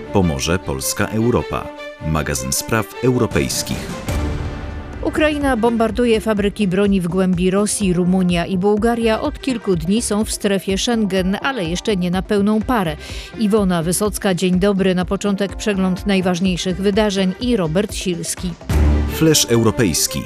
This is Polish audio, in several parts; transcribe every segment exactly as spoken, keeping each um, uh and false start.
Pomorze Polska Europa. Magazyn spraw europejskich. Ukraina bombarduje fabryki broni w głębi Rosji. Rumunia i Bułgaria od kilku dni są w strefie Schengen, ale jeszcze nie na pełną parę. Iwona Wysocka, dzień dobry. Na początek przegląd najważniejszych wydarzeń i Robert Silski. Flash europejski.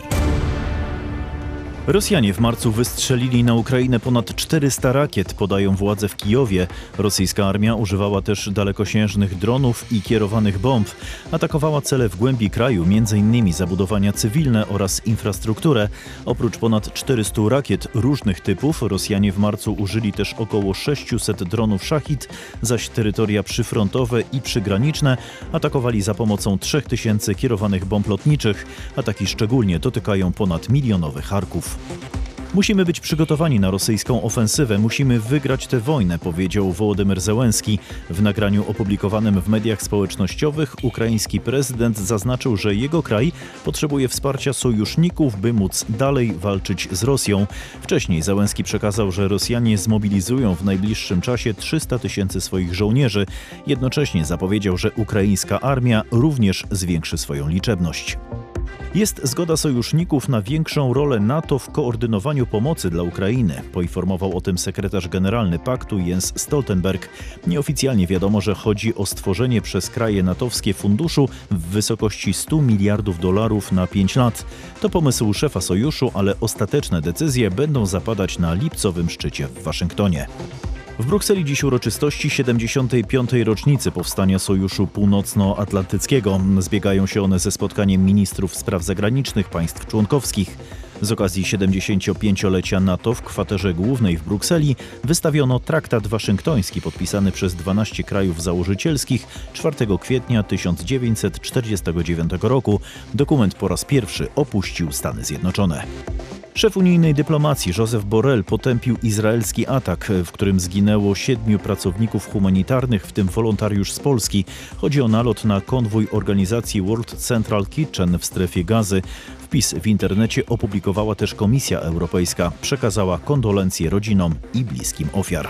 Rosjanie w marcu wystrzelili na Ukrainę ponad czterysta rakiet, podają władze w Kijowie. Rosyjska armia używała też dalekosiężnych dronów i kierowanych bomb. Atakowała cele w głębi kraju, między innymi zabudowania cywilne oraz infrastrukturę. Oprócz ponad czterystu rakiet różnych typów, Rosjanie w marcu użyli też około sześciuset dronów Szachid, zaś terytoria przyfrontowe i przygraniczne atakowali za pomocą trzech tysięcy kierowanych bomb lotniczych. Ataki szczególnie dotykają ponad milionowy Charków. Musimy być przygotowani na rosyjską ofensywę, musimy wygrać tę wojnę, powiedział Wołodymyr Zełenski. W nagraniu opublikowanym w mediach społecznościowych ukraiński prezydent zaznaczył, że jego kraj potrzebuje wsparcia sojuszników, by móc dalej walczyć z Rosją. Wcześniej Zełenski przekazał, że Rosjanie zmobilizują w najbliższym czasie trzysta tysięcy swoich żołnierzy. Jednocześnie zapowiedział, że ukraińska armia również zwiększy swoją liczebność. Jest zgoda sojuszników na większą rolę NATO w koordynowaniu pomocy dla Ukrainy, poinformował o tym sekretarz generalny paktu Jens Stoltenberg. Nieoficjalnie wiadomo, że chodzi o stworzenie przez kraje natowskie funduszu w wysokości stu miliardów dolarów na pięć lat. To pomysł szefa sojuszu, ale ostateczne decyzje będą zapadać na lipcowym szczycie w Waszyngtonie. W Brukseli dziś uroczystości siedemdziesiątej piątej rocznicy powstania Sojuszu Północnoatlantyckiego. Zbiegają się one ze spotkaniem ministrów spraw zagranicznych państw członkowskich. Z okazji siedemdziesięciopięciolecia NATO w kwaterze głównej w Brukseli wystawiono traktat waszyngtoński podpisany przez dwanaście krajów założycielskich czwartego kwietnia tysiąc dziewięćset czterdziestego dziewiątego roku. Dokument po raz pierwszy opuścił Stany Zjednoczone. Szef unijnej dyplomacji Josep Borrell potępił izraelski atak, w którym zginęło siedmiu pracowników humanitarnych, w tym wolontariusz z Polski. Chodzi o nalot na konwój organizacji World Central Kitchen w strefie Gazy. Wpis w internecie opublikowała też Komisja Europejska. Przekazała kondolencje rodzinom i bliskim ofiar.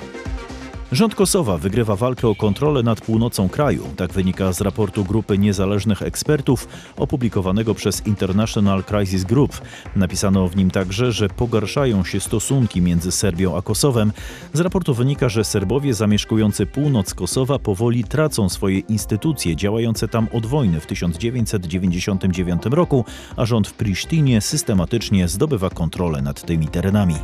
Rząd Kosowa wygrywa walkę o kontrolę nad północą kraju. Tak wynika z raportu grupy niezależnych ekspertów opublikowanego przez International Crisis Group. Napisano w nim także, że pogarszają się stosunki między Serbią a Kosowem. Z raportu wynika, że Serbowie zamieszkujący północ Kosowa powoli tracą swoje instytucje działające tam od wojny w tysiąc dziewięćset dziewięćdziesiątym dziewiątym roku, a rząd w Prisztinie systematycznie zdobywa kontrolę nad tymi terenami.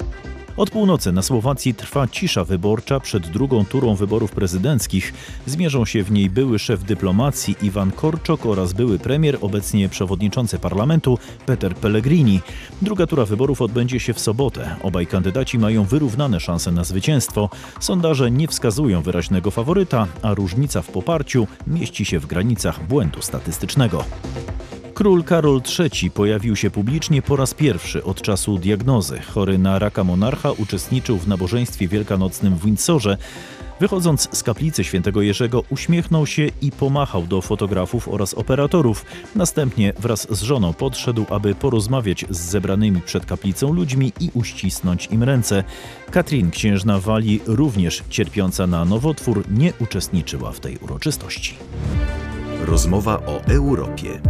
Od północy na Słowacji trwa cisza wyborcza przed drugą turą wyborów prezydenckich. Zmierzą się w niej były szef dyplomacji Iwan Korczok oraz były premier, obecnie przewodniczący parlamentu Peter Pellegrini. Druga tura wyborów odbędzie się w sobotę. Obaj kandydaci mają wyrównane szanse na zwycięstwo. Sondaże nie wskazują wyraźnego faworyta, a różnica w poparciu mieści się w granicach błędu statystycznego. Król Karol trzeci pojawił się publicznie po raz pierwszy od czasu diagnozy. Chory na raka monarcha uczestniczył w nabożeństwie wielkanocnym w Windsorze. Wychodząc z kaplicy świętego Jerzego uśmiechnął się i pomachał do fotografów oraz operatorów. Następnie wraz z żoną podszedł, aby porozmawiać z zebranymi przed kaplicą ludźmi i uścisnąć im ręce. Katrin, księżna Walii, również cierpiąca na nowotwór, nie uczestniczyła w tej uroczystości. Rozmowa o Europie.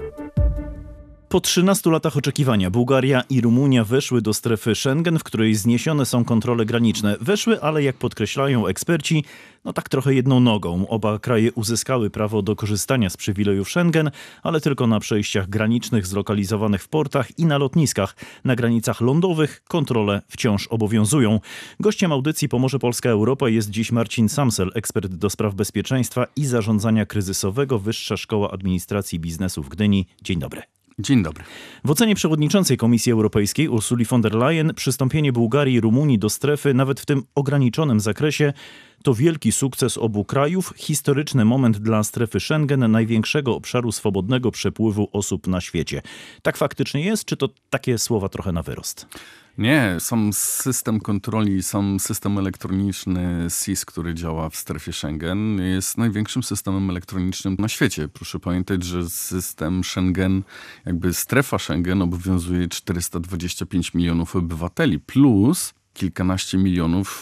Po trzynastu latach oczekiwania Bułgaria i Rumunia weszły do strefy Schengen, w której zniesione są kontrole graniczne. Weszły, ale jak podkreślają eksperci, no tak trochę jedną nogą. Oba kraje uzyskały prawo do korzystania z przywilejów Schengen, ale tylko na przejściach granicznych zlokalizowanych w portach i na lotniskach. Na granicach lądowych kontrole wciąż obowiązują. Gościem audycji Pomorze Polska Europa jest dziś Marcin Samsel, ekspert do spraw bezpieczeństwa i zarządzania kryzysowego, Wyższa Szkoła Administracji i Biznesu w Gdyni. Dzień dobry. Dzień dobry. W ocenie przewodniczącej Komisji Europejskiej Ursuli von der Leyen przystąpienie Bułgarii i Rumunii do strefy, nawet w tym ograniczonym zakresie, to wielki sukces obu krajów, historyczny moment dla strefy Schengen, największego obszaru swobodnego przepływu osób na świecie. Tak faktycznie jest, czy to takie słowa trochę na wyrost? Nie, sam system kontroli, sam system elektroniczny S I S, który działa w strefie Schengen, jest największym systemem elektronicznym na świecie. Proszę pamiętać, że system Schengen, jakby strefa Schengen obowiązuje czterysta dwadzieścia pięć milionów obywateli plus kilkanaście milionów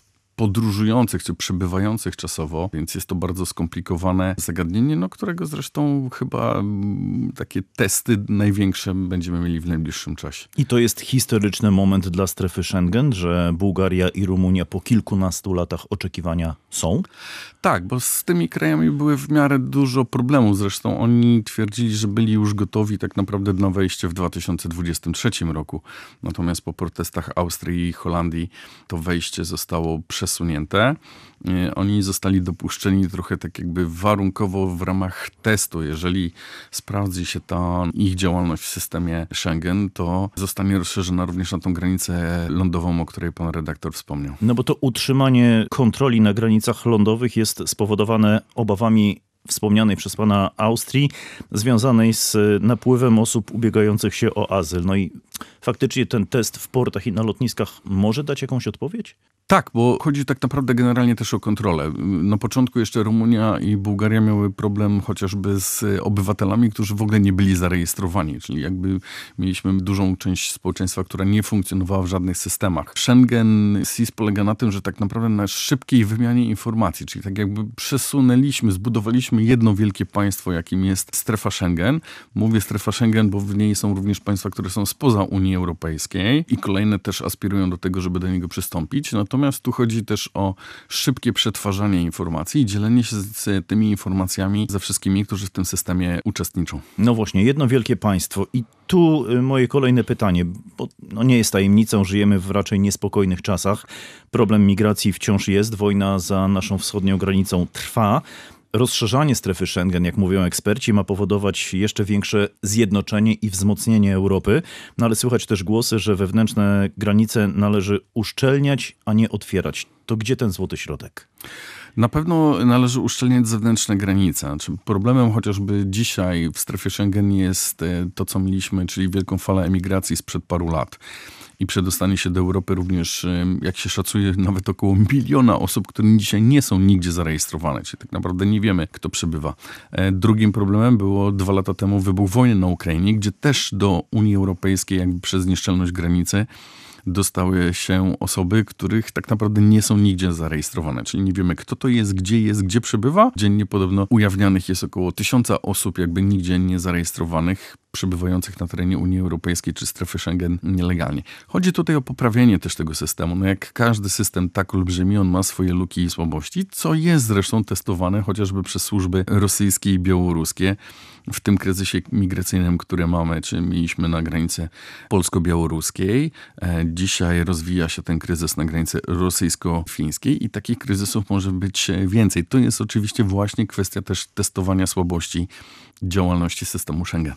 podróżujących czy przebywających czasowo, więc jest to bardzo skomplikowane zagadnienie, no, którego zresztą chyba m, takie testy największe będziemy mieli w najbliższym czasie. I to jest historyczny moment dla strefy Schengen, że Bułgaria i Rumunia po kilkunastu latach oczekiwania są? Tak, bo z tymi krajami były w miarę dużo problemów. Zresztą oni twierdzili, że byli już gotowi tak naprawdę na wejście w dwa tysiące dwudziestym trzecim roku. Natomiast po protestach Austrii i Holandii to wejście zostało przesunięte. Oni zostali dopuszczeni trochę tak jakby warunkowo w ramach testu. Jeżeli sprawdzi się ta ich działalność w systemie Schengen, to zostanie rozszerzona również na tą granicę lądową, o której pan redaktor wspomniał. No bo to utrzymanie kontroli na granicach lądowych jest spowodowane obawami wspomnianej przez pana Austrii, związanej z napływem osób ubiegających się o azyl. No i faktycznie ten test w portach i na lotniskach może dać jakąś odpowiedź? Tak, bo chodzi tak naprawdę generalnie też o kontrolę. Na początku jeszcze Rumunia i Bułgaria miały problem chociażby z obywatelami, którzy w ogóle nie byli zarejestrowani, czyli jakby mieliśmy dużą część społeczeństwa, która nie funkcjonowała w żadnych systemach. Schengen S I S polega na tym, że tak naprawdę na szybkiej wymianie informacji, czyli tak jakby przesunęliśmy, zbudowaliśmy jedno wielkie państwo, jakim jest strefa Schengen. Mówię strefa Schengen, bo w niej są również państwa, które są spoza Unii Europejskiej i kolejne też aspirują do tego, żeby do niego przystąpić. Natomiast tu chodzi też o szybkie przetwarzanie informacji i dzielenie się z tymi informacjami ze wszystkimi, którzy w tym systemie uczestniczą. No właśnie, jedno wielkie państwo. I tu moje kolejne pytanie, bo no nie jest tajemnicą, żyjemy w raczej niespokojnych czasach. Problem migracji wciąż jest, wojna za naszą wschodnią granicą trwa. Rozszerzanie strefy Schengen, jak mówią eksperci, ma powodować jeszcze większe zjednoczenie i wzmocnienie Europy. No ale słychać też głosy, że wewnętrzne granice należy uszczelniać, a nie otwierać. To gdzie ten złoty środek? Na pewno należy uszczelniać zewnętrzne granice. Znaczy, problemem chociażby dzisiaj w strefie Schengen jest to, co mieliśmy, czyli wielką falę emigracji sprzed paru lat. I przedostanie się do Europy również, jak się szacuje, nawet około miliona osób, które dzisiaj nie są nigdzie zarejestrowane. Czyli tak naprawdę nie wiemy, kto przybywa. Drugim problemem było dwa lata temu wybuch wojny na Ukrainie, gdzie też do Unii Europejskiej jakby przez nieszczelność granicy dostały się osoby, których tak naprawdę nie są nigdzie zarejestrowane. Czyli nie wiemy, kto to jest, gdzie jest, gdzie przebywa. Dziennie podobno ujawnianych jest około tysiąca osób jakby nigdzie nie zarejestrowanych, przebywających na terenie Unii Europejskiej czy strefy Schengen nielegalnie. Chodzi tutaj o poprawienie też tego systemu. No jak każdy system tak olbrzymi, on ma swoje luki i słabości, co jest zresztą testowane chociażby przez służby rosyjskie i białoruskie. W tym kryzysie migracyjnym, który mamy, czy mieliśmy na granicy polsko-białoruskiej. Dzisiaj rozwija się ten kryzys na granicy rosyjsko-fińskiej i takich kryzysów może być więcej. To jest oczywiście właśnie kwestia też testowania słabości działalności systemu Schengen.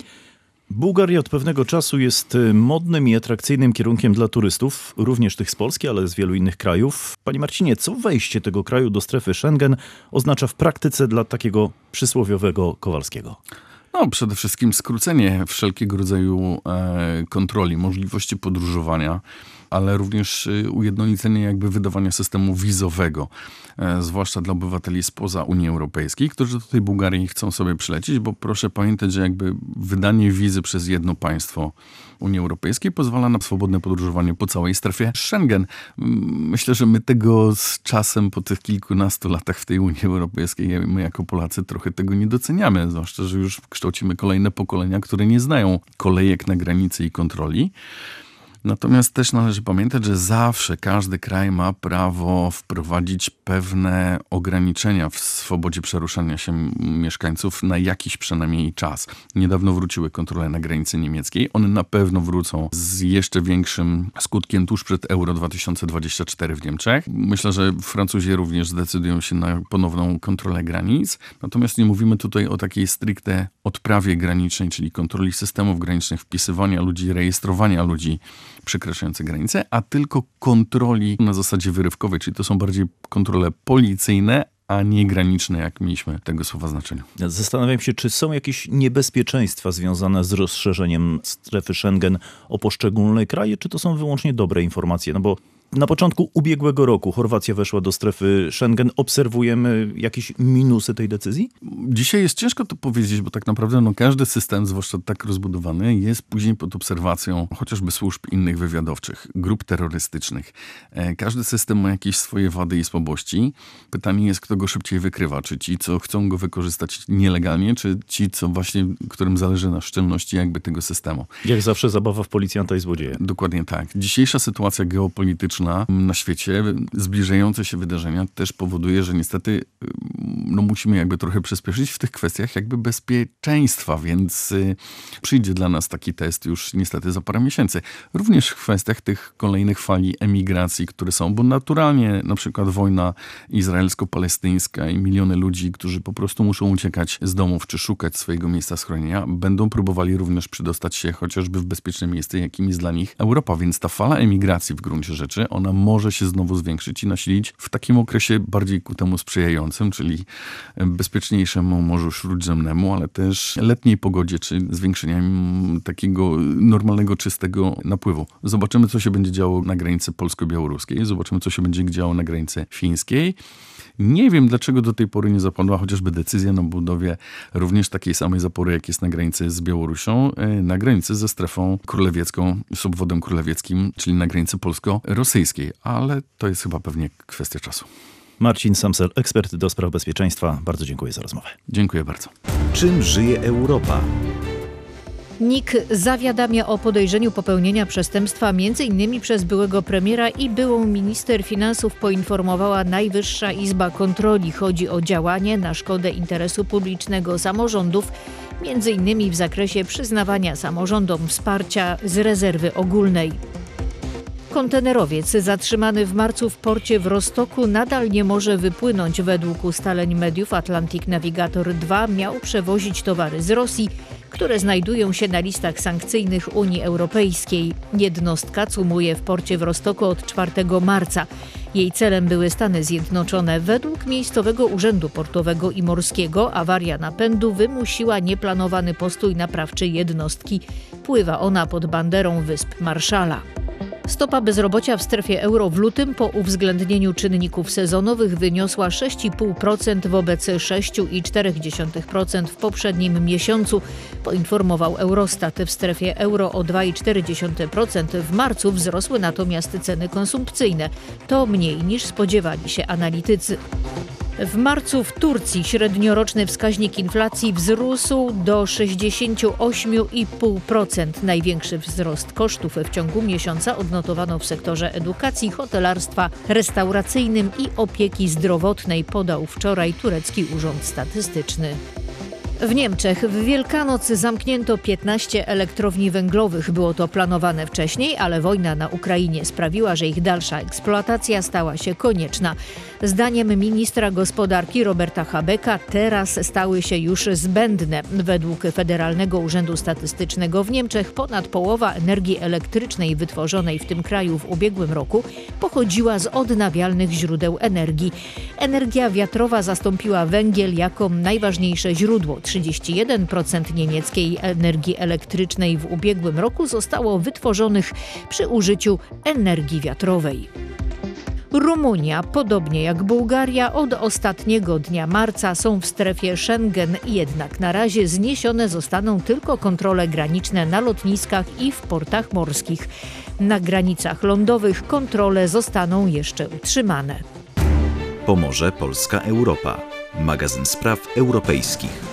Bułgaria od pewnego czasu jest modnym i atrakcyjnym kierunkiem dla turystów, również tych z Polski, ale z wielu innych krajów. Panie Marcinie, co wejście tego kraju do strefy Schengen oznacza w praktyce dla takiego przysłowiowego Kowalskiego? No, przede wszystkim skrócenie wszelkiego rodzaju e, kontroli, możliwości podróżowania, ale również ujednolicenie jakby wydawania systemu wizowego, e, zwłaszcza dla obywateli spoza Unii Europejskiej, którzy do tej Bułgarii chcą sobie przylecieć, bo proszę pamiętać, że jakby wydanie wizy przez jedno państwo Unii Europejskiej pozwala na swobodne podróżowanie po całej strefie Schengen. Myślę, że my tego z czasem po tych kilkunastu latach w tej Unii Europejskiej, my jako Polacy trochę tego nie doceniamy, zwłaszcza, że już kształcimy kolejne pokolenia, które nie znają kolejek na granicy i kontroli. Natomiast też należy pamiętać, że zawsze każdy kraj ma prawo wprowadzić pewne ograniczenia w swobodzie przeruszania się mieszkańców na jakiś przynajmniej czas. Niedawno wróciły kontrole na granicy niemieckiej. One na pewno wrócą z jeszcze większym skutkiem tuż przed Euro dwa tysiące dwudziestym czwartym w Niemczech. Myślę, że Francuzi również zdecydują się na ponowną kontrolę granic. Natomiast nie mówimy tutaj o takiej stricte odprawie granicznej, czyli kontroli systemów granicznych, wpisywania ludzi, rejestrowania ludzi przekraczające granice, a tylko kontroli na zasadzie wyrywkowej, czyli to są bardziej kontrole policyjne, a nie graniczne, jak mieliśmy tego słowa znaczenia. Zastanawiam się, czy są jakieś niebezpieczeństwa związane z rozszerzeniem strefy Schengen o poszczególne kraje, czy to są wyłącznie dobre informacje? No bo Na początku ubiegłego roku Chorwacja weszła do strefy Schengen. Obserwujemy jakieś minusy tej decyzji? Dzisiaj jest ciężko to powiedzieć, bo tak naprawdę no, każdy system, zwłaszcza tak rozbudowany, jest później pod obserwacją chociażby służb innych wywiadowczych, grup terrorystycznych. Każdy system ma jakieś swoje wady i słabości. Pytanie jest, kto go szybciej wykrywa. Czy ci, co chcą go wykorzystać nielegalnie, czy ci, co właśnie, którym zależy na szczelności jakby tego systemu. Jak zawsze zabawa w policjanta i złodzieja. Dokładnie tak. Dzisiejsza sytuacja geopolityczna na świecie, zbliżające się wydarzenia też powoduje, że niestety no, musimy jakby trochę przyspieszyć w tych kwestiach jakby bezpieczeństwa, więc y, przyjdzie dla nas taki test już niestety za parę miesięcy. Również w kwestiach tych kolejnych fali emigracji, które są, bo naturalnie na przykład wojna izraelsko-palestyńska i miliony ludzi, którzy po prostu muszą uciekać z domów czy szukać swojego miejsca schronienia, będą próbowali również przydostać się chociażby w bezpieczne miejsce, jakim jest dla nich Europa, więc ta fala emigracji w gruncie rzeczy, ona może się znowu zwiększyć i nasilić w takim okresie bardziej ku temu sprzyjającym, czyli bezpieczniejszemu Morzu Śródziemnemu, ale też letniej pogodzie, czy zwiększeniem takiego normalnego, czystego napływu. Zobaczymy, co się będzie działo na granicy polsko-białoruskiej, zobaczymy, co się będzie działo na granicy fińskiej. Nie wiem, dlaczego do tej pory nie zapadła chociażby decyzja na budowie również takiej samej zapory, jak jest na granicy z Białorusią, na granicy ze strefą królewiecką, z obwodem królewieckim, czyli na granicy polsko-rosyjskiej, ale to jest chyba pewnie kwestia czasu. Marcin Samsel, ekspert do spraw bezpieczeństwa. Bardzo dziękuję za rozmowę. Dziękuję bardzo. Czym żyje Europa? N I K zawiadamia o podejrzeniu popełnienia przestępstwa m.in. przez byłego premiera i byłą minister finansów, poinformowała Najwyższa Izba Kontroli. Chodzi o działanie na szkodę interesu publicznego samorządów, m.in. w zakresie przyznawania samorządom wsparcia z rezerwy ogólnej. Kontenerowiec zatrzymany w marcu w porcie w Rostoku nadal nie może wypłynąć. Według ustaleń mediów Atlantic Navigator dwa miał przewozić towary z Rosji, które znajdują się na listach sankcyjnych Unii Europejskiej. Jednostka cumuje w porcie w Rostoku od czwartego marca. Jej celem były Stany Zjednoczone. Według miejscowego urzędu portowego i morskiego awaria napędu wymusiła nieplanowany postój naprawczy jednostki. Pływa ona pod banderą Wysp Marszala. Stopa bezrobocia w strefie euro w lutym po uwzględnieniu czynników sezonowych wyniosła sześć i pół procent wobec sześć i cztery procent w poprzednim miesiącu, poinformował Eurostat. W strefie euro o dwa i cztery procent w marcu wzrosły natomiast ceny konsumpcyjne. To mniej niż spodziewali się analitycy. W marcu w Turcji średnioroczny wskaźnik inflacji wzrósł do sześćdziesiąt osiem i pół procent. Największy wzrost kosztów w ciągu miesiąca odnotowano w sektorze edukacji, hotelarstwa, restauracyjnym i opieki zdrowotnej, podał wczoraj turecki urząd statystyczny. W Niemczech w Wielkanoc zamknięto piętnaście elektrowni węglowych. Było to planowane wcześniej, ale wojna na Ukrainie sprawiła, że ich dalsza eksploatacja stała się konieczna. Zdaniem ministra gospodarki Roberta Habecka teraz stały się już zbędne. Według Federalnego Urzędu Statystycznego w Niemczech ponad połowa energii elektrycznej wytworzonej w tym kraju w ubiegłym roku pochodziła z odnawialnych źródeł energii. Energia wiatrowa zastąpiła węgiel jako najważniejsze źródło. trzydzieści jeden procent niemieckiej energii elektrycznej w ubiegłym roku zostało wytworzonych przy użyciu energii wiatrowej. Rumunia, podobnie jak Bułgaria, od ostatniego dnia marca są w strefie Schengen, jednak na razie zniesione zostaną tylko kontrole graniczne na lotniskach i w portach morskich. Na granicach lądowych kontrole zostaną jeszcze utrzymane. Pomoże Polska Europa. Magazyn spraw europejskich.